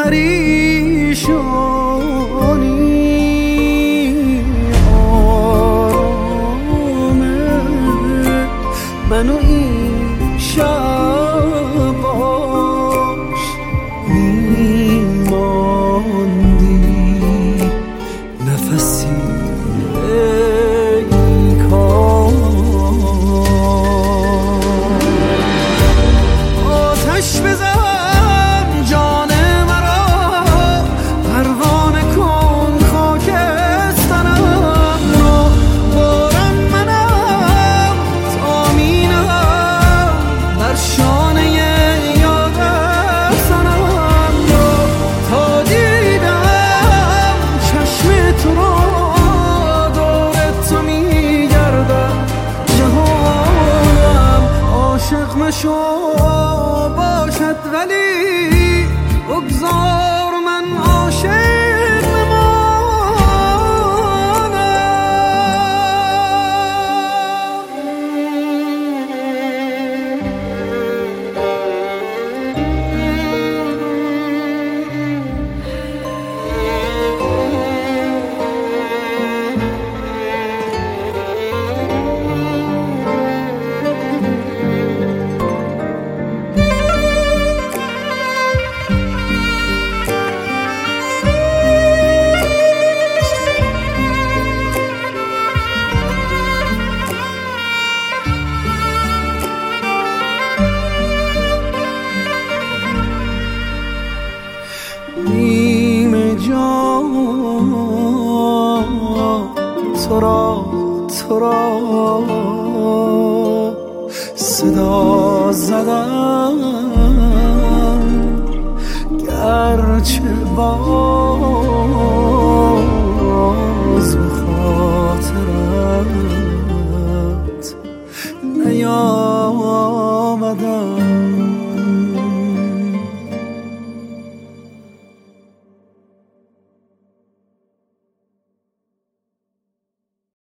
پریشانی آرامه منو این شب باش میماندی نفسی آتش بزن جان مرا پروانه کن خاکسترم رو بارم منم تامینم بر شانه یاد سرم رو تا دیدم چشم تو رو دور تو میگردم جهانم عاشق مشو باشد ولی بگذار من عاشق نیمه جان تو را صدا زدم گرچه با